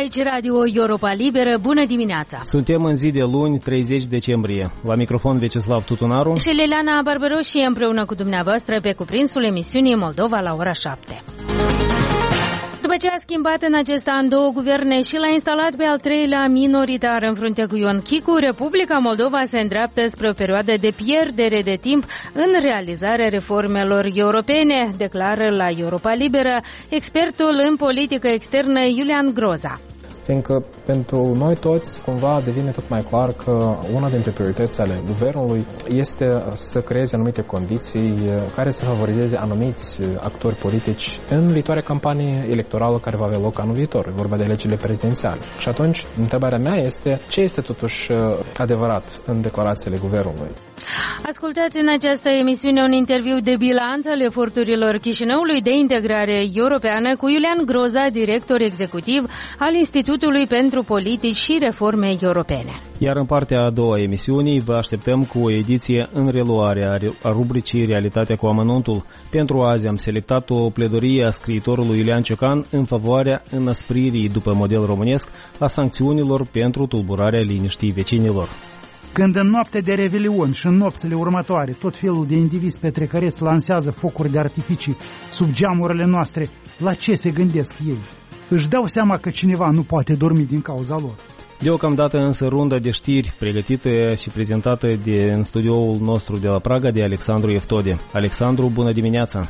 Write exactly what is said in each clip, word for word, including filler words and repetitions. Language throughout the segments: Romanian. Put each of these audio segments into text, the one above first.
Aici Radio Europa Liberă, bună dimineața! Suntem în zi de luni, treizeci decembrie. La microfon Vecislav Tutunaru și Liliana Barbaroși împreună cu dumneavoastră pe cuprinsul emisiunii Moldova la ora șapte. După ce a schimbat în acest an două guverne și l-a instalat pe al treilea minoritar în frunte cu Ion Chicu, Republica Moldova se îndreaptă spre o perioadă de pierdere de timp în realizarea reformelor europene, declară la Europa Liberă expertul în politică externă Iulian Groza. Fiindcă pentru noi toți cumva devine tot mai clar că una dintre prioritățile ale guvernului este să creeze anumite condiții care să favorizeze anumiți actori politici în viitoarea campanie electorală care va avea loc anul viitor. E vorba de alegerile prezidențiale. Și atunci, întrebarea mea este ce este totuși adevărat în declarațiile guvernului. Ascultați în această emisiune un interviu de bilanț al eforturilor Chișinăului de integrare europeană cu Iulian Groza, director executiv al Institutului pentru Politici și Reforme Europene. Iar în partea a doua a emisiunii vă așteptăm cu o ediție în reluare a rubricii Realitatea cu amănuntul. Pentru azi am selectat o pledorie a scriitorului Iulian Ciocan în favoarea înăspririi după model românesc a sancțiunilor pentru tulburarea liniștii vecinilor. Când în noapte de Revelion și în nopțile următoare tot felul de indivizi petrecăreți lansează focuri de artificii sub geamurile noastre, la ce se gândesc ei? Își dau seama că cineva nu poate dormi din cauza lor. Deocamdată însă runda de știri pregătită și prezentată de, în studioul nostru de la Praga de Alexandru Eftode. Alexandru, bună dimineața!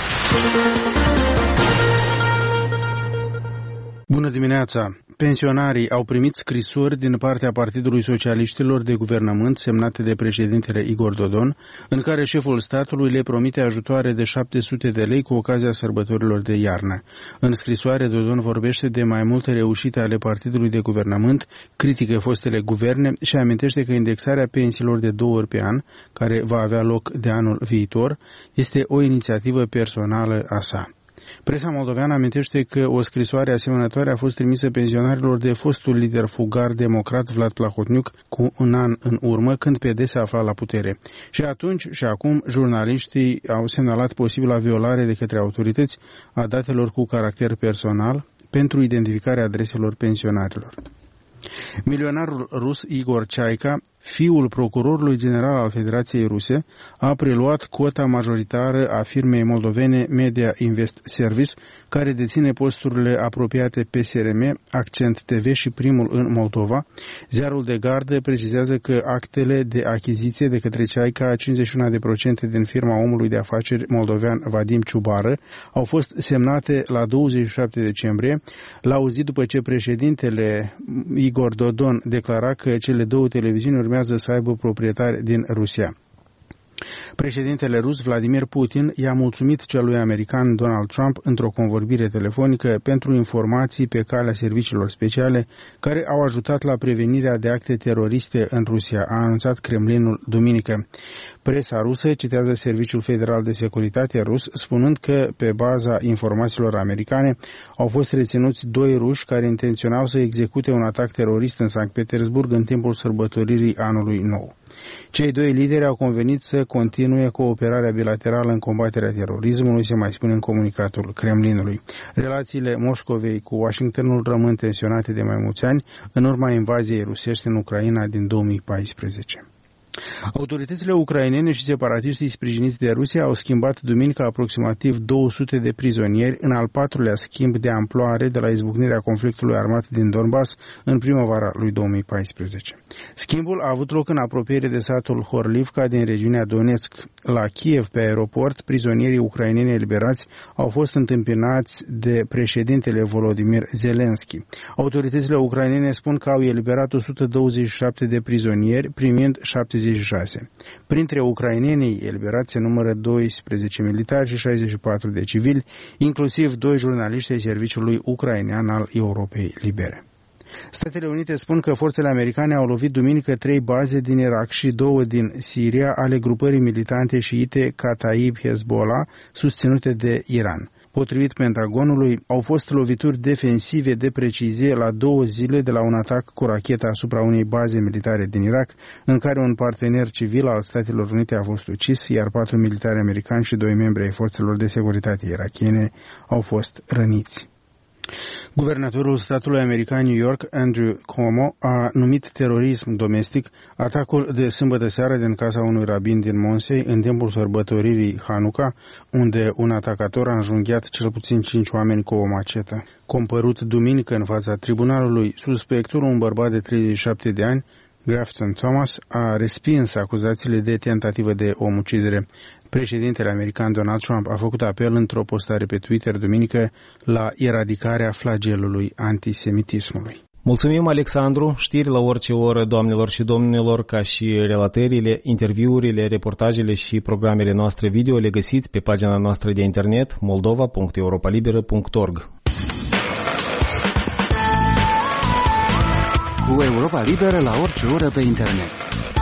Bună dimineața! Pensionarii au primit scrisori din partea Partidului Socialiștilor de Guvernământ semnate de președintele Igor Dodon, în care șeful statului le promite ajutoare de șapte sute de lei cu ocazia sărbătorilor de iarnă. În scrisoare, Dodon vorbește de mai multe reușite ale Partidului de Guvernământ, critică fostele guverne și amintește că indexarea pensiilor de două ori pe an, care va avea loc de anul viitor, este o inițiativă personală a sa. Presa moldoveană amintește că o scrisoare asemănătoare a fost trimisă pensionarilor de fostul lider fugar democrat Vlad Plahotniuc cu un an în urmă, când P D se afla la putere. Și atunci și acum jurnaliștii au semnalat posibila violare de către autorități a datelor cu caracter personal pentru identificarea adreselor pensionarilor. Milionarul rus Igor Chaica, fiul procurorului general al Federației Ruse, a preluat cota majoritară a firmei moldovene Media Invest Service, care deține posturile apropiate P S R M, Accent T V și Primul în Moldova. Ziarul de gardă precizează că actele de achiziție de către Chaica a cincizeci și unu la sută din firma omului de afaceri moldovean Vadim Ciubară au fost semnate la douăzeci și șapte decembrie, la o zi după ce președintele Igor Dodon declara că cele două televiziuni urmează să aibă proprietari din Rusia. Președintele rus Vladimir Putin i-a mulțumit celui american Donald Trump într-o convorbire telefonică pentru informații pe calea serviciilor speciale care au ajutat la prevenirea de acte teroriste în Rusia, a anunțat Kremlinul duminică. Presa rusă citează Serviciul Federal de Securitate rus, spunând că, pe baza informațiilor americane, au fost reținuți doi ruși care intenționau să execute un atac terorist în Sankt Petersburg în timpul sărbătoririi anului nou. Cei doi lideri au convenit să continue cooperarea bilaterală în combaterea terorismului, se mai spune în comunicatul Kremlinului. Relațiile Moscovei cu Washingtonul rămân tensionate de mai mulți ani, în urma invaziei rusești în Ucraina din două mii paisprezece. Autoritățile ucrainene și separatiștii sprijiniți de Rusia au schimbat duminică aproximativ două sute de prizonieri în al patrulea schimb de amploare de la izbucnirea conflictului armat din Donbass în primăvara lui două mii paisprezece. Schimbul a avut loc în apropiere de satul Horlivka din regiunea Donetsk. La Kiev, pe aeroport, prizonierii ucraineni eliberați au fost întâmpinați de președintele Volodymyr Zelensky. Autoritățile ucrainene spun că au eliberat o sută douăzeci și șapte de prizonieri, primind șaptezeci și șase. Printre ucrainenii eliberați se numără doisprezece militari și șaizeci și patru de civili, inclusiv doi jurnaliști ai serviciului ucrainean al Europei Libere. Statele Unite spun că forțele americane au lovit duminică trei baze din Irak și două din Siria ale grupării militante șiite Kataib Hezbollah, susținute de Iran. Potrivit Pentagonului, au fost lovituri defensive de precizie la două zile de la un atac cu rachetă asupra unei baze militare din Irak, în care un partener civil al Statelor Unite a fost ucis, iar patru militari americani și doi membri ai forțelor de securitate irakiene au fost răniți. Guvernatorul statului american New York, Andrew Cuomo, a numit terorism domestic atacul de sâmbătă seară din casa unui rabin din Monsey în timpul sărbătoririi Hanukkah, unde un atacator a înjunghiat cel puțin cinci oameni cu o macetă. Compărut duminică în fața tribunalului, suspectul, un bărbat de treizeci și șapte de ani, Grafton Thomas, a respins acuzațiile de tentativă de omucidere. Președintele american Donald Trump a făcut apel într-o postare pe Twitter duminică la eradicarea flagelului antisemitismului. Mulțumim, Alexandru. Știri la orice oră, doamnelor și domnilor, ca și relatările, interviurile, reportajele și programele noastre video le găsiți pe pagina noastră de internet moldova punct europa liberă punct org. Cu Europa Liberă la orice oră pe internet.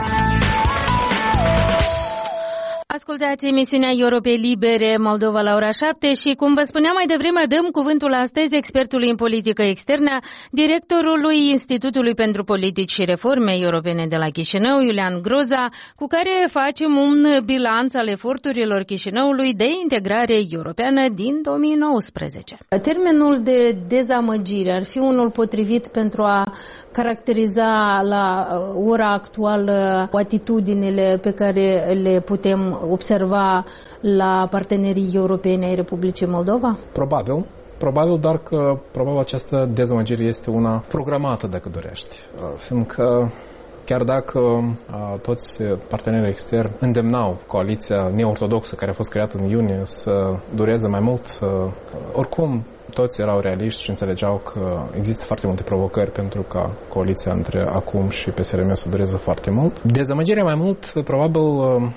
Ascultați emisiunea Europei Libere, Moldova la ora șapte și, cum vă spuneam mai devreme, dăm cuvântul astăzi expertului în politică externă, directorului Institutului pentru Politici și Reforme Europene de la Chișinău, Iulian Groza, cu care facem un bilanț al eforturilor Chișinăului de integrare europeană din două mii nouăsprezece. Termenul de dezamăgire ar fi unul potrivit pentru a caracteriza la ora actuală atitudinile pe care le putem observa la partenerii europeni ai Republicii Moldova? Probabil. Probabil, dar că probabil această dezamăgire este una programată, dacă dorești. Fiindcă chiar dacă uh, toți partenerii externi îndemnau coaliția neortodoxă care a fost creată în iunie să dureze mai mult, uh, oricum toți erau realiști și înțelegeau că există foarte multe provocări pentru ca coaliția între acum și P S R M să dureze foarte mult. Dezamăgirea mai mult probabil uh,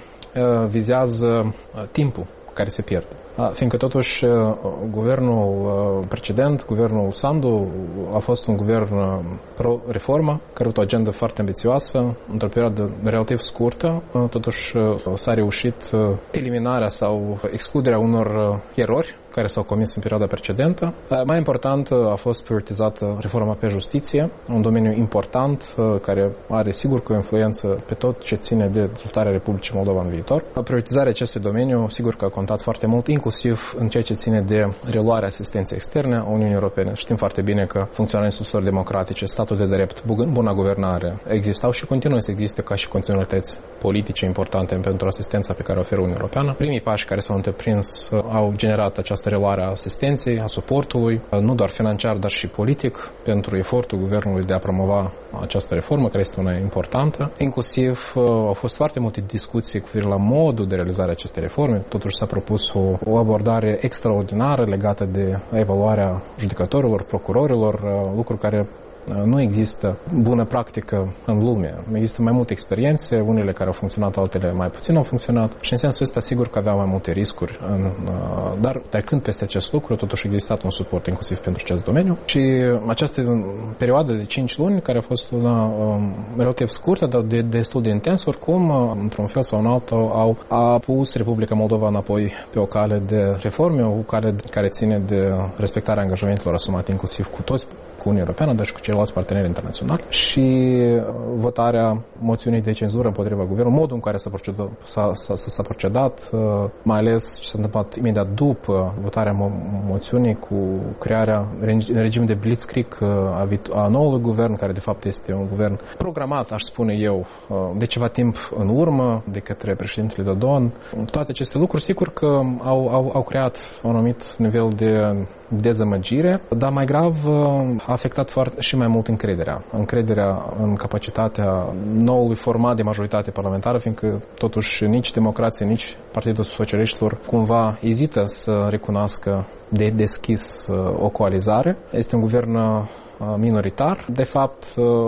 vizează timpul care se pierde. Fiindcă totuși guvernul precedent, guvernul Sandu, a fost un guvern pro-reformă, care a avut o agendă foarte ambițioasă, într-o perioadă relativ scurtă, totuși s-a reușit eliminarea sau excluderea unor erori care s-au comis în perioada precedentă. Mai important a fost prioritizată reforma pe justiție, un domeniu important care are sigur că o influență pe tot ce ține de dezvoltarea Republicii Moldova în viitor. Prioritizarea acestui domeniu sigur că a contat foarte mult, inclusiv în ceea ce ține de reluarea asistenței externe a Uniunii Europene. Știm foarte bine că funcționarea instituțiilor democratice, statul de drept, buna guvernare existau și continuă să existe ca și continuități politice importante pentru asistența pe care o oferă Uniunea Europeană. Primii pași care s-au întreprins au generat această reluare a asistenței, a suportului, nu doar financiar, dar și politic, pentru efortul guvernului de a promova această reformă, care este una importantă. Inclusiv au fost foarte multe discuții cu privire la modul de realizare a acestei reforme. Totuși s-a propus o, o abordare extraordinară legată de evaluarea judecătorilor, procurorilor, lucruri care nu există bună practică în lume. Există mai multe experiențe, unele care au funcționat, altele mai puțin au funcționat și în sensul ăsta sigur că aveau mai multe riscuri. În, dar trecând peste acest lucru, totuși a existat un suport inclusiv pentru acest domeniu și această perioadă de cinci luni, care a fost una um, relativ scurtă, dar de, destul de intens, oricum, într-un fel sau în altul, au a pus Republica Moldova înapoi pe o cale de reforme, o cale care ține de respectarea angajamentelor asumate inclusiv cu toți, cu Uniunea Europeană, dar și cu ceilalți parteneri internaționali și votarea moțiunii de cenzură împotriva guvernului, modul în care s-a procedat, s-a, s-a, s-a procedat mai ales ce s-a întâmplat imediat după votarea mo- moțiunii cu crearea în regim de blitzkrieg a, a noului guvern, care de fapt este un guvern programat, aș spune eu, de ceva timp în urmă de către președintele Dodon. Toate aceste lucruri, sigur că au, au, au creat un anumit nivel de dezamăgire, dar mai grav a afectat foarte și mai mult încrederea. Încrederea în capacitatea noului format de majoritate parlamentară, fiindcă totuși nici democrație, nici Partidul Socialiștilor cumva ezită să recunoască de deschis o coalizare. Este un guvern minoritar, de fapt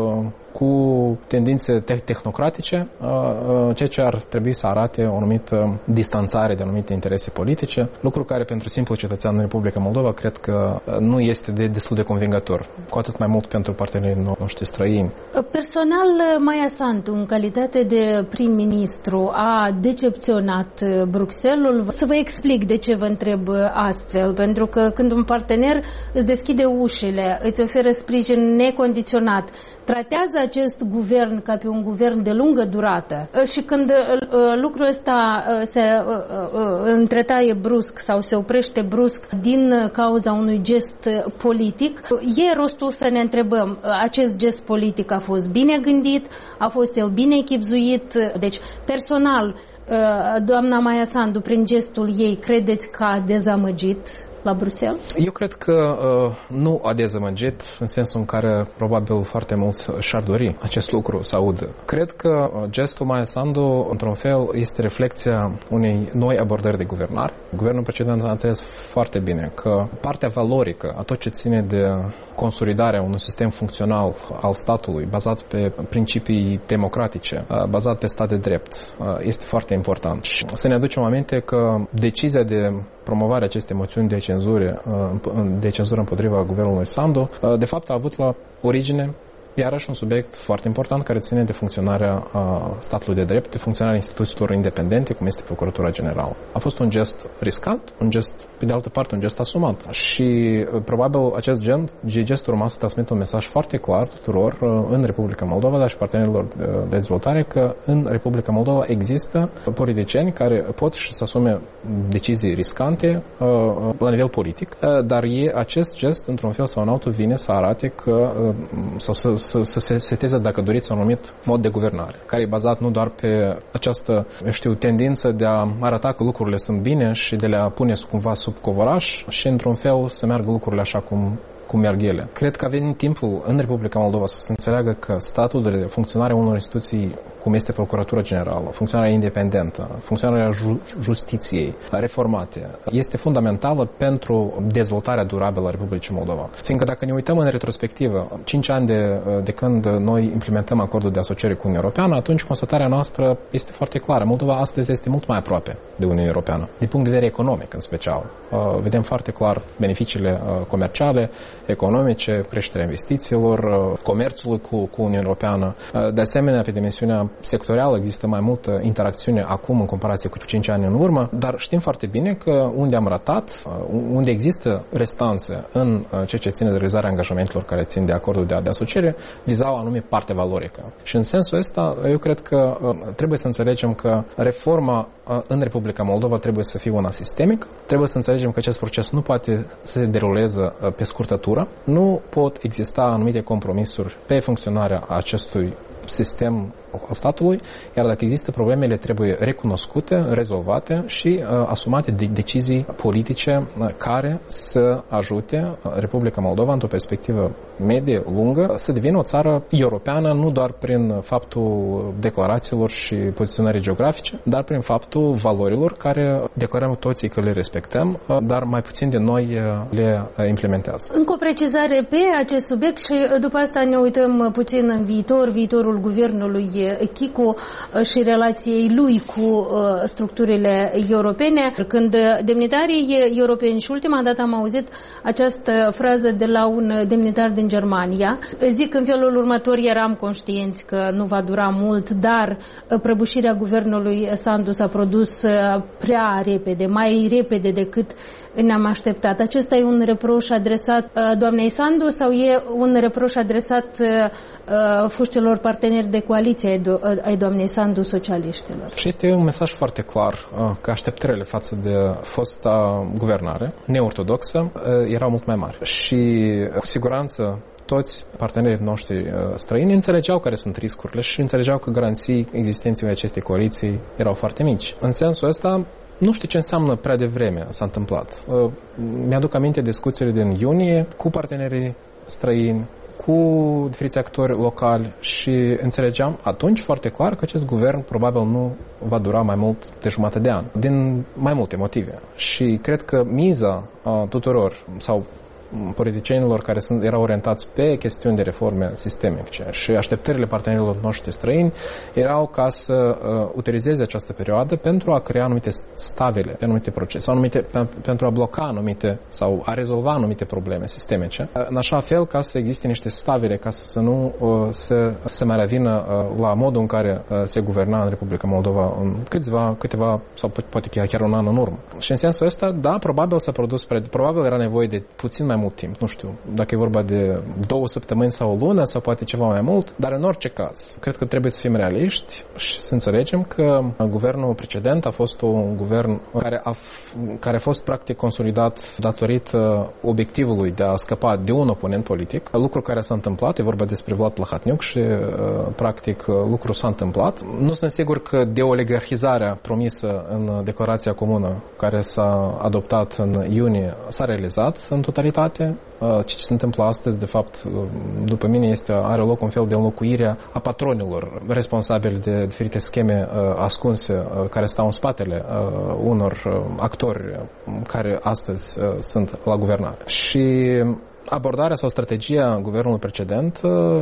cu tendințe tehnocratice, ceea ce ar trebui să arate o anumită distanțare de anumite interese politice, lucru care pentru simplu cetățean în Republica Moldova cred că nu este de destul de convingător, cu atât mai mult pentru partenerii noștri străini. Personal, Maia Sandu, în calitate de prim-ministru, a decepționat Bruxelles. Să vă explic de ce vă întreb astfel, pentru că când un partener îți deschide ușile, îți oferă sprijin necondiționat, tratează acest guvern ca pe un guvern de lungă durată și când lucrul ăsta se întretaie brusc sau se oprește brusc din cauza unui gest politic, e rostul să ne întrebăm, acest gest politic a fost bine gândit, a fost el bine echipzuit? Deci, personal, doamna Maia Sandu, prin gestul ei, credeți că a dezamăgit la Bruxelles? Eu cred că uh, nu a dezamăgit, în sensul în care probabil foarte mulți și-ar dori acest lucru să audă. Cred că gestul Maia Sandu, într-un fel, este reflecția unei noi abordări de guvernare. Guvernul precedent a înțeles foarte bine că partea valorică a tot ce ține de consolidarea unui sistem funcțional al statului, bazat pe principii democratice, bazat pe stat de drept, este foarte important. Și să ne aducem aminte că decizia de promovare acestei moțiuni de cenzură, de cenzură împotriva guvernului Sandu, de fapt a avut la origine iarăși un subiect foarte important care ține de funcționarea statului de drept, de funcționarea instituțiilor independente, cum este Procuratura Generală. A fost un gest riscant, un gest, pe de altă parte, un gest asumat. Și probabil acest gen, gest urma să transmită un mesaj foarte clar tuturor în Republica Moldova, dar și partenerilor de dezvoltare, că în Republica Moldova există politicieni care pot și să asume decizii riscante la nivel politic, dar e, acest gest, într-un fel sau în altul, vine să arate că sau să să, să se seteze, dacă doriți, un anumit mod de guvernare, care e bazat nu doar pe această, eu știu, tendință de a arăta că lucrurile sunt bine și de a pune cumva sub covoraș și, într-un fel, să meargă lucrurile așa cum cum merg ele. Cred că a venit timpul în Republica Moldova să se înțeleagă că statul de funcționare a unor instituții, cum este Procuratura Generală, funcționarea independentă, funcționarea ju- justiției reformate, este fundamentală pentru dezvoltarea durabilă a Republicii Moldova. Fiindcă dacă ne uităm în retrospectivă, cinci ani de, de când noi implementăm acordul de asociere cu Uniunea Europeană, atunci constatarea noastră este foarte clară. Moldova astăzi este mult mai aproape de Uniunea Europeană, din punct de vedere economic în special. Vedem foarte clar beneficiile comerciale, economice, creșterea investițiilor, comerțul cu, cu Uniunea Europeană. De asemenea, pe dimensiunea sectorială există mai multă interacțiune acum în comparație cu cinci ani în urmă, dar știm foarte bine că unde am ratat, unde există restanțe în ceea ce ține de realizarea angajamentelor care țin de acordul de, de asociere, vizau anume parte valorică. Și în sensul ăsta, eu cred că trebuie să înțelegem că reforma în Republica Moldova trebuie să fie una sistemică, trebuie să înțelegem că acest proces nu poate să se deruleze pe scurtătură, nu pot exista anumite compromisuri pe funcționarea acestui sistem al statului, iar dacă există problemele, trebuie recunoscute, rezolvate și uh, asumate de decizii politice uh, care să ajute Republica Moldova într-o perspectivă medie, lungă, să devină o țară europeană, nu doar prin faptul declarațiilor și poziționării geografice, dar prin faptul valorilor care declarăm toții că le respectăm, uh, dar mai puțin de noi uh, le uh, implementează. Încă o precizare pe acest subiect și uh, după asta ne uităm puțin în viitor, viitorul guvernului Chicu și relației lui cu structurile europene. Când demnitarii europeni, și ultima dată am auzit această frază de la un demnitar din Germania, zic în felul următor: eram conștienți că nu va dura mult, dar prăbușirea guvernului Sandu s-a produs prea repede, mai repede decât ne-am așteptat. Acesta e un reproș adresat uh, doamnei Sandu sau e un reproș adresat uh, fuștilor parteneri de coaliție ai, do- ai doamnei Sandu, socialiștilor? Și este un mesaj foarte clar uh, că așteptările față de fosta guvernare neortodoxă uh, erau mult mai mari. Și uh, cu siguranță toți partenerii noștri uh, străini înțelegeau care sunt riscurile și înțelegeau că garanții existenței acestei coaliții erau foarte mici. În sensul ăsta, nu știu ce înseamnă prea devreme s-a întâmplat. Uh, mi-aduc aminte discuțiile din iunie cu partenerii străini, cu diferiți actori locali și înțelegeam atunci foarte clar că acest guvern probabil nu va dura mai mult de jumătate de an, din mai multe motive. Și cred că miza uh, tuturor sau politicienilor care sunt, erau orientați pe chestiuni de reforme sistemice și așteptările partenerilor noștri străini erau ca să uh, utilizeze această perioadă pentru a crea anumite stabile pe anumite procese, anumite, pe, pentru a bloca anumite sau a rezolva anumite probleme sistemice, în așa fel ca să existe niște stabile, ca să nu uh, să, să mai revină uh, la modul în care uh, se guverna în Republica Moldova în câțiva, câteva sau poate chiar un an în urmă. Și în sensul ăsta, da, probabil s-a produs, probabil era nevoie de puțin mai mult timp. Nu știu dacă e vorba de două săptămâni sau o lună sau poate ceva mai mult, dar în orice caz, cred că trebuie să fim realiști și să înțelegem că guvernul precedent a fost un guvern care a, care a fost practic consolidat datorită obiectivului de a scăpa de un oponent politic, lucru care s-a întâmplat, e vorba despre Vlad Plahotniuc și practic lucrul s-a întâmplat. Nu sunt sigur că de oligarhizarea promisă în declarația comună care s-a adoptat în iunie s-a realizat în totalitate. Ce se întâmplă astăzi, de fapt, după mine, este, are loc un fel de înlocuire a patronilor responsabili de diferite scheme ascunse care stau în spatele unor actori care astăzi sunt la guvernare. Și abordarea sau strategia guvernului precedent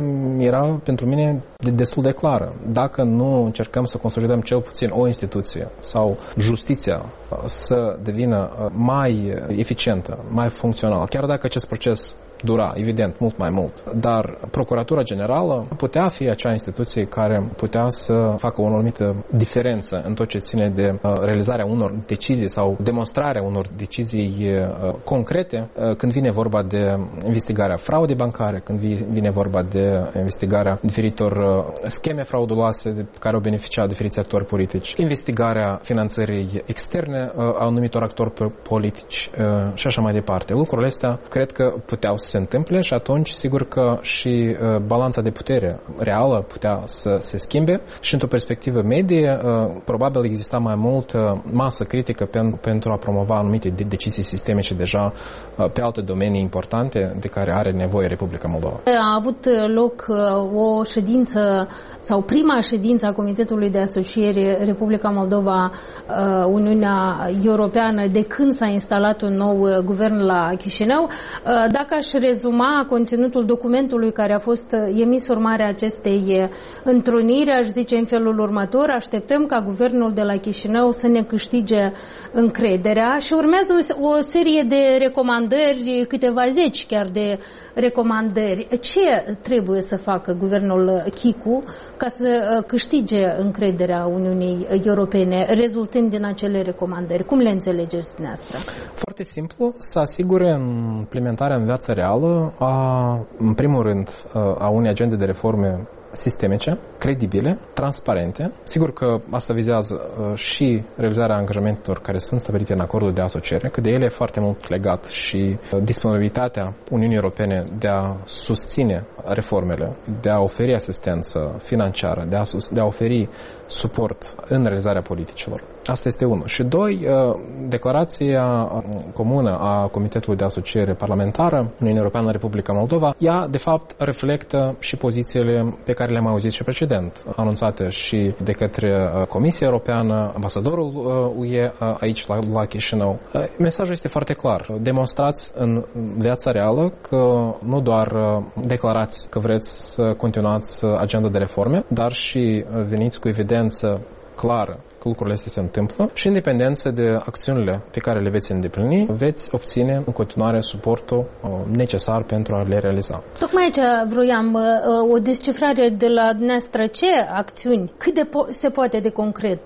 era pentru mine destul de clară. Dacă nu încercăm să consolidăm cel puțin o instituție sau justiția să devină mai eficientă, mai funcțională, chiar dacă acest proces dura, evident, mult mai mult. Dar Procuratura Generală putea fi acea instituție care putea să facă o anumită diferență în tot ce ține de realizarea unor decizii sau demonstrarea unor decizii concrete când vine vorba de investigarea fraudei bancare, când vine vorba de investigarea diferitor scheme frauduloase de care au beneficiat diferiți actori politici, investigarea finanțării externe a anumitor actori politici și așa mai departe. Lucrurile astea cred că puteau să se întâmple și atunci sigur că și uh, balanța de putere reală putea să se schimbe și într-o perspectivă medie uh, probabil exista mai mult uh, masă critică pen, pentru a promova anumite de- decizii sistemice deja uh, pe alte domenii importante de care are nevoie Republica Moldova. A avut loc uh, o ședință sau prima ședință a Comitetului de Asociere Republica Moldova uh, Uniunea Europeană de când s-a instalat un nou uh, guvern la Chișinău. Uh, dacă aș rezuma conținutul documentului care a fost emis urmarea acestei întruniri, aș zice în felul următor: așteptăm ca guvernul de la Chișinău să ne câștige încrederea și urmează o, o serie de recomandări, câteva zeci chiar de recomandări. Ce trebuie să facă guvernul Chicu ca să câștige încrederea Uniunii Europene, rezultând din acele recomandări? Cum le înțelegeți dumneavoastră? Foarte simplu, să asigure implementarea în viața reală a, în primul rând, a unei agende de reforme sistemice, credibile, transparente. Sigur că asta vizează uh, și realizarea angajamentelor care sunt stabilite în acordul de asociere, că de ele e foarte mult legat și uh, disponibilitatea Uniunii Europene de a susține reformele, de a oferi asistență financiară, de a, sus- de a oferi suport în realizarea politicilor. Asta este unul. Și doi, uh, declarația comună a Comitetului de Asociere Parlamentară Uniunii Europeană Republica Moldova, ea de fapt reflectă și pozițiile pe care le-am auzit și precedent, anunțate și de către Comisia Europeană, ambasadorul U E aici la, la Chișinău. Mesajul este foarte clar. Demonstrați în viața reală că nu doar declarați că vreți să continuați agenda de reforme, dar și veniți cu evidență clară că lucrurile astea se întâmplă și în dependență de acțiunile pe care le veți îndeplini, veți obține în continuare suportul necesar pentru a le realiza. Tocmai aici vroiam o descifrare de la dumneavoastră. Ce acțiuni, cât de po- se poate de concret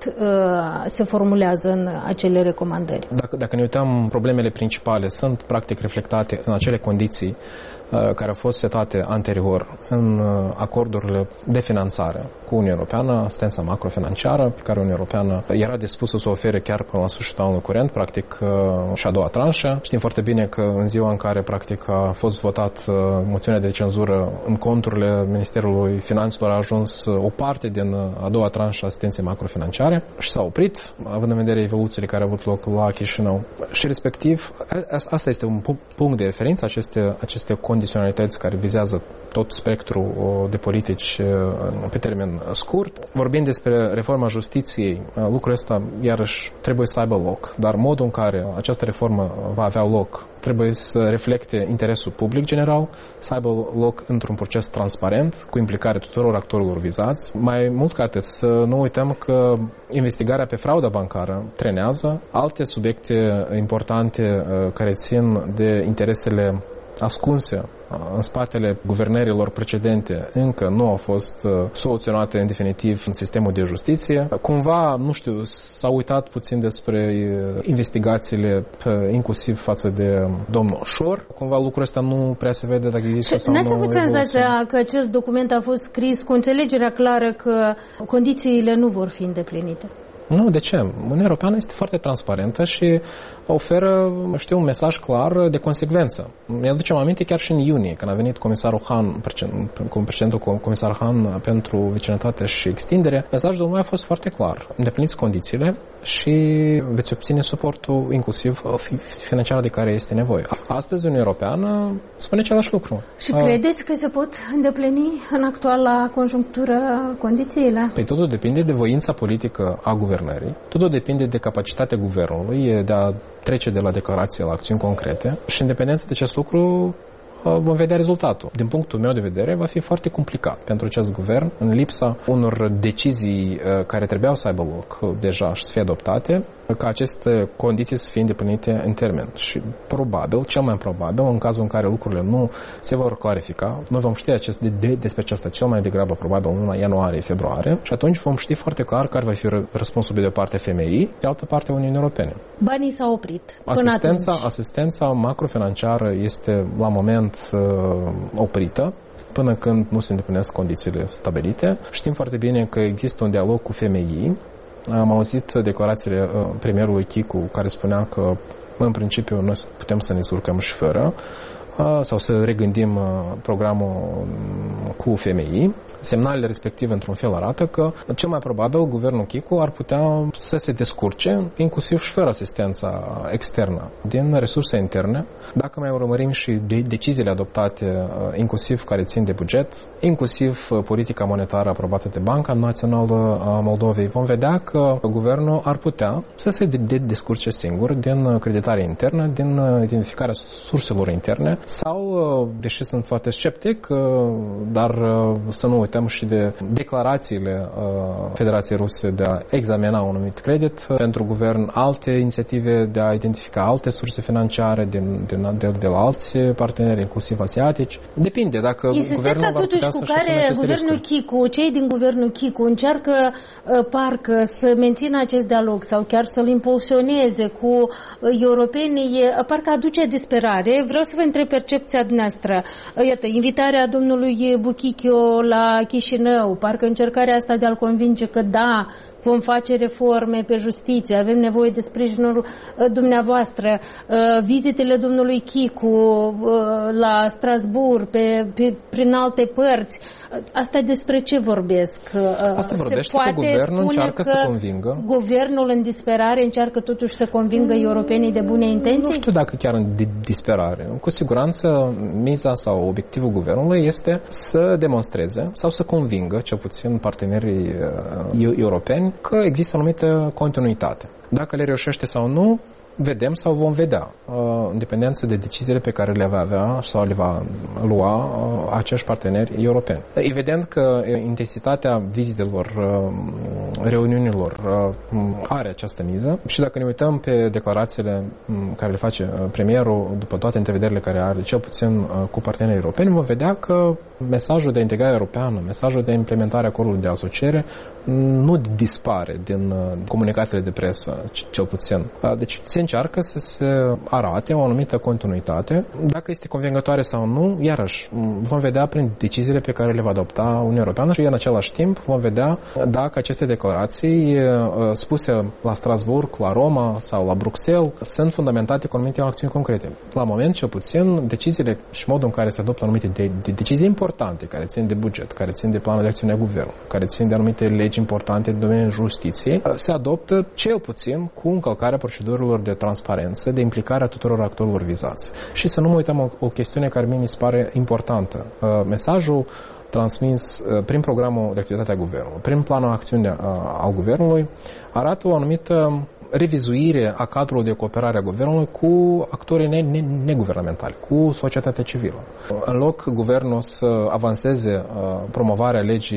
se formulează în acele recomandări? Dacă, dacă ne uităm, problemele principale sunt practic reflectate în acele condiții care au fost setate anterior în acordurile de finanțare cu Uniunea Europeană, asistența macrofinanciară pe care Uniunea Europeană era dispusă să o ofere chiar până la sfârșitul anului curent, practic și a doua tranșă. Știm foarte bine că în ziua în care practic a fost votat moțiunea de cenzură în conturile Ministerului Finanțelor a ajuns o parte din a doua tranșă a asistenței macrofinanciare și s-a oprit, având în vedere evoluțiile care au avut loc la Chișinău. Și respectiv, asta este un punct de referință, aceste, aceste condiționalități care vizează tot spectrul de politici pe termen scurt. Vorbind despre reforma justiției, lucrul ăsta iarăși trebuie să aibă loc, dar modul în care această reformă va avea loc trebuie să reflecte interesul public general, să aibă loc într-un proces transparent, cu implicarea tuturor actorilor vizați. Mai mult ca atât, să nu uităm că investigarea pe frauda bancară trenează, alte subiecte importante care țin de interesele ascunse în spatele guvernărilor precedente încă nu au fost soluționate în definitiv în sistemul de justiție. Cumva, nu știu, s-a uitat puțin despre investigațiile inclusiv față de domnul Șor. Cumva lucrul ăsta nu prea se vede dacă există sau nu. N-ați avut senzația că acest document a fost scris cu înțelegerea clară că condițiile nu vor fi îndeplinite? Nu, de ce? Uniunea Europeană este foarte transparentă și oferă, știu, un mesaj clar de consecvență. Mi-aducem aminte chiar și în iunie, când a venit comisarul Han, precedentul comisar Han pentru vecinătate și extindere, mesajul domnului a fost foarte clar. Îndepliniți condițiile și veți obține suportul inclusiv financiar de care este nevoie. Astăzi Uniunea Europeană spune același lucru. Și credeți că se pot îndeplini în actuala conjunctură condițiile? Păi totul depinde de voința politică a guvernării, totul depinde de capacitatea guvernului de a trece de la declarație la acțiuni concrete și în dependență de acest lucru vom vedea rezultatul. Din punctul meu de vedere, va fi foarte complicat pentru acest guvern, în lipsa unor decizii care trebuiau să aibă loc deja și să fie adoptate, ca aceste condiții să fie îndeplinite în termen. Și probabil, cel mai probabil, în cazul în care lucrurile nu se vor clarifica, noi vom ști acest, de, de, despre aceasta cel mai degrabă, probabil, în luna ianuarie-februarie, și atunci vom ști foarte clar care va fi răspunsul de o parte F M I, de altă parte Uniunii Europene. Banii s-au oprit. Asistența, asistența macrofinanciară este la moment uh, oprită până când nu se îndeplinesc condițiile stabilite. Știm foarte bine că există un dialog cu F M I. Am auzit declarațiile uh, premierului Chicu care spunea că în principiu noi putem să ne surcăm și fără uh, sau să regândim uh, programul cu F M I. Semnalele respective, într-un fel, arată că cel mai probabil guvernul Chicu ar putea să se descurce, inclusiv și fără asistența externă, din resurse interne. Dacă mai urmărim și de deciziile adoptate, inclusiv care țin de buget, inclusiv politica monetară aprobată de Banca Națională a Moldovei, vom vedea că guvernul ar putea să se descurce singur din creditarea internă, din identificarea surselor interne sau, deși sunt foarte sceptic, dar să nu uităm și de declarațiile uh, Federației Ruse de a examina un anumit credit pentru guvern, alte inițiative de a identifica alte surse financiare din, din, de, de la alți parteneri, inclusiv asiatici. Depinde dacă Insistența guvernul totuși cu care guvernul Chicu, cei din guvernul Chicu încearcă uh, parcă să mențină acest dialog sau chiar să-l impulsioneze cu uh, europenii, uh, parcă aduce disperare. Vreau să vă întreb percepția dumneavoastră. Uh, iată, invitarea domnului Buchichio la Chișinău, parcă încercarea asta de a-l convinge că da, vom face reforme pe justiție, avem nevoie de sprijinul uh, dumneavoastră, uh, vizitele domnului Chicu uh, la Strasbourg, pe, pe, prin alte părți, uh, asta despre ce vorbesc? Uh, asta vorbește că guvernul încearcă că să convingă. Guvernul în disperare încearcă totuși să convingă mm, europenii de bune intenții? Nu știu dacă chiar în disperare. Cu siguranță miza sau obiectivul guvernului este să demonstreze sau să convingă, cel puțin partenerii uh, europeni, că există o anumită continuitate. Dacă le reușește sau nu, vedem sau vom vedea, în dependență de deciziile pe care le va avea sau le va lua acești parteneri europeni. Evident că intensitatea vizitelor, reuniunilor are această miză și dacă ne uităm pe declarațiile care le face premierul după toate întrevederile care are, cel puțin cu partenerii europeni, vom vedea că mesajul de integrare europeană, mesajul de implementare a acordului de asociere nu dispare din comunicatele de presă, cel puțin. Deci se încearcă să se arate o anumită continuitate. Dacă este convingătoare sau nu, iarăși vom vedea prin deciziile pe care le va adopta Uniunea Europeană și în același timp vom vedea dacă aceste declarații spuse la Strasbourg, la Roma sau la Bruxelles sunt fundamentate cu anumite acțiuni concrete. La moment, cel puțin, deciziile și modul în care se adoptă anumite de, de decizii importante care țin de buget, care țin de planul de acțiune a guvernului, care țin de anumite legi importante în domeniul justiției, se adoptă cel puțin cu încălcarea procedurilor de transparență, de implicarea tuturor actorilor vizați. Și să nu mă uităm o, o chestiune care mie mi se pare importantă. Uh, mesajul transmis uh, prin programul de activitate a guvernului, prin planul acțiune uh, al guvernului, arată o anumită revizuire a cadrului de cooperare a guvernului cu actorii ne- ne- neguvernamentali, cu societatea civilă. În loc guvernul să avanseze uh, promovarea legii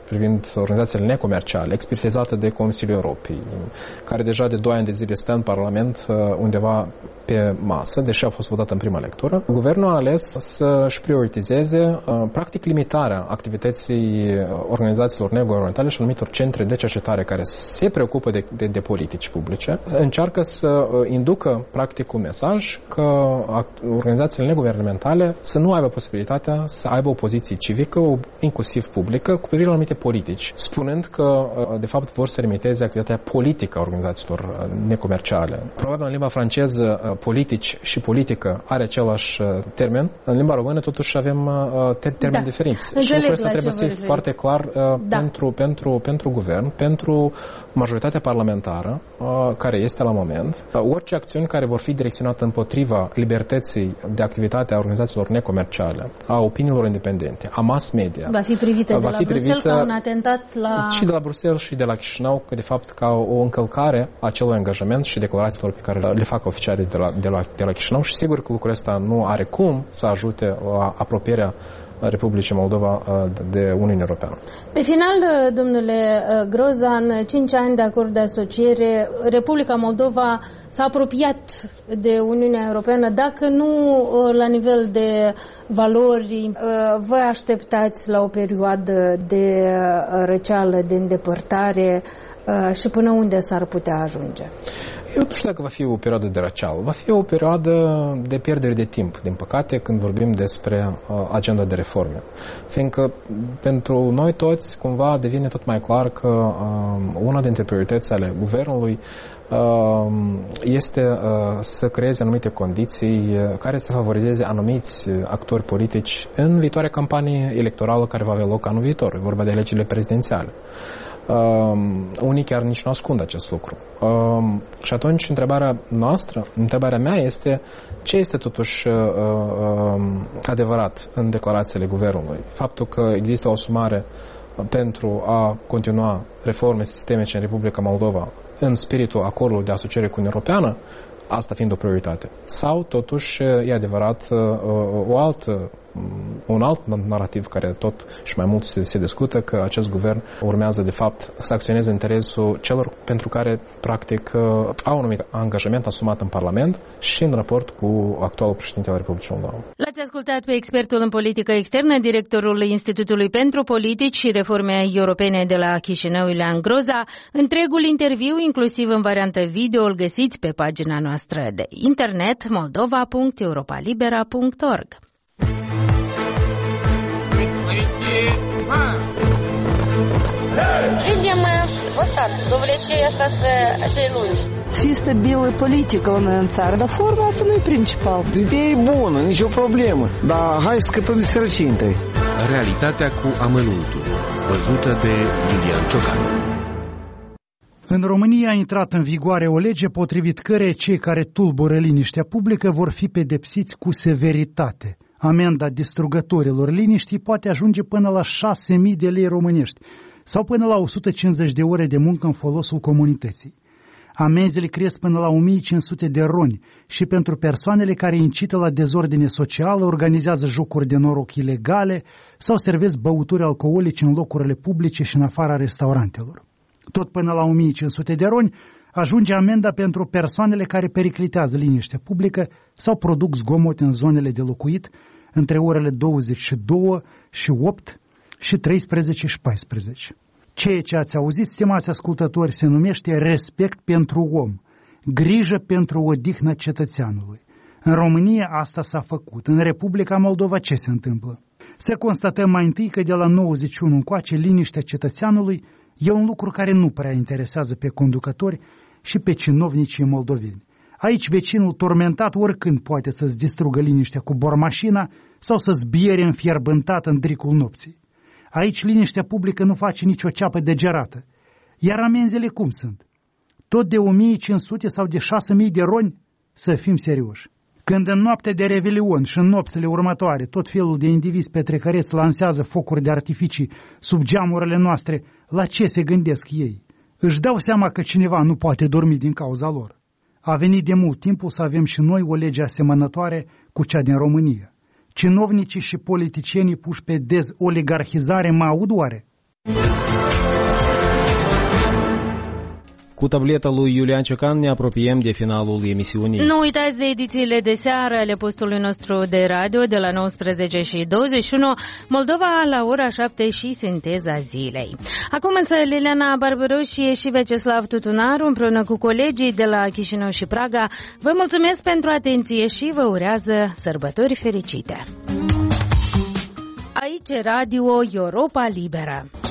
privind organizațiile necomerciale, expertizată de Consiliul Europei, care deja de doi ani de zile stă în Parlament undeva pe masă, deși a fost votată în prima lectură. Guvernul a ales să-și prioritizeze practic limitarea activității organizațiilor neguvernamentale și anumitor centre de cercetare care se preocupă de, de, de politici publice. Încearcă să inducă practic un mesaj că organizațiile neguvernamentale să nu aibă posibilitatea să aibă o poziție civică, inclusiv publică, cu privire la anumite politici, spunând că de fapt vor să limiteze activitatea politică a organizațiilor necomerciale. Probabil în limba franceză politici și politică are același termen. În limba română totuși avem termeni da. diferiți. Și lucrul ăsta trebuie să fie foarte clar da. pentru, pentru, pentru guvern, pentru majoritatea parlamentară care este la moment. Orice acțiuni care vor fi direcționate împotriva libertății de activitate a organizațiilor necomerciale, a opiniilor independente, a mass media, va fi privită va de la fi Bruxelles privită ca un atentat la... și de la Bruxelles și de la Chișinău, că de fapt ca o încălcare a acelui angajament și declarațiilor pe care le fac oficialii de la, de la, de la Chișinău și sigur că lucrul ăsta nu are cum să ajute la apropierea Republicii Moldova de Uniunea Europeană. Pe final, domnule Groza, în cinci ani de acord de asociere, Republica Moldova s-a apropiat de Uniunea Europeană. Dacă nu la nivel de valori, vă așteptați la o perioadă de răceală, de îndepărtare și până unde s-ar putea ajunge? Eu nu știu dacă va fi o perioadă de răceală. Va fi o perioadă de pierdere de timp, din păcate, când vorbim despre agenda de reforme. Fiindcă pentru noi toți, cumva, devine tot mai clar că una dintre priorități ale guvernului este să creeze anumite condiții care să favorizeze anumiți actori politici în viitoarea campanie electorală care va avea loc anul viitor. E vorba de alegerile prezidențiale. Uh, unii chiar nici nu ascund acest lucru. Uh, și atunci întrebarea noastră, întrebarea mea este ce este totuși uh, uh, adevărat în declarațiile guvernului. Faptul că există o asumare pentru a continua reforme sistemice în Republica Moldova în spiritul acordului de asociere cu Uniunea Europeană, asta fiind o prioritate. Sau totuși e adevărat uh, o altă un alt narativ care tot și mai mult se, se discută, că acest guvern urmează de fapt să acționeze în interesul celor pentru care practic au un anumit angajament asumat în Parlament și în raport cu actualul președinte al Republicii Moldova. L-ați ascultat pe expertul în politică externă, directorul Institutului pentru Politici și Reforme Europene de la Chișinău, Iulian Groza. Întregul interviu, inclusiv în variantă video, îl găsiți pe pagina noastră de internet moldova punct europa libera punct org. Видим остатки, довлече остаться cei lungi. Să fie stabilă politică la noi în țară, dar forma asta nu e principal. Ideea e bună, nicio problemă, dar hai să scăpăm de sărăcie întâi. Realitatea cu amănuntul, văzută de Iulian Ciocan. În România a intrat în vigoare o lege potrivit căreia cei care tulbură liniștea publică vor fi pedepsiți cu severitate. Amenda distrugătorilor liniștii poate ajunge până la șase mii de lei românești sau până la o sută cincizeci de ore de muncă în folosul comunității. Amenzile cresc până la o mie cinci sute de roni și pentru persoanele care incită la dezordine socială, organizează jocuri de noroc ilegale sau servesc băuturi alcoolice în locurile publice și în afara restaurantelor. Tot până la o mie cinci sute de roni ajunge amenda pentru persoanele care periclitează liniștea publică sau produc zgomot în zonele de locuit între orele douăzeci și două și opt și treisprezece și paisprezece. Ceea ce ați auzit, stimați ascultători, se numește respect pentru om, grijă pentru odihna cetățeanului. În România asta s-a făcut. În Republica Moldova ce se întâmplă? Să constatăm mai întâi că de la nouăzeci și unu încoace liniștea cetățeanului e un lucru care nu prea interesează pe conducători și pe cinovnicii moldoveni. Aici vecinul tormentat oricând poate să-ți distrugă liniștea cu bormașina sau să-ți biere înfierbântat în dricul nopții. Aici liniștea publică nu face nicio ceapă degerată. Iar amenzile cum sunt? Tot de o mie cinci sute sau de șase mii de roni? Să fim serioși. Când în noapte de Revelion și în nopțile următoare tot felul de indivizi petrecăreți lansează focuri de artificii sub geamurile noastre, la ce se gândesc ei? Își dau seama că cineva nu poate dormi din cauza lor. A venit de mult timpul să avem și noi o lege asemănătoare cu cea din România. Cinovnicii și politicienii puși pe dezoligarhizare mă aud oare? Cu tableta lui Iulian Ciocan ne apropiem de finalul emisiunii. Nu uitați de edițiile de seară ale postului nostru de radio de la nouăsprezece și douăzeci și unu, Moldova la ora șapte și sinteza zilei. Acum însă Liliana Barbaroșie și Veceslav Tutunaru împreună cu colegii de la Chișinău și Praga vă mulțumesc pentru atenție și vă urează sărbători fericite. Aici Radio Europa Liberă.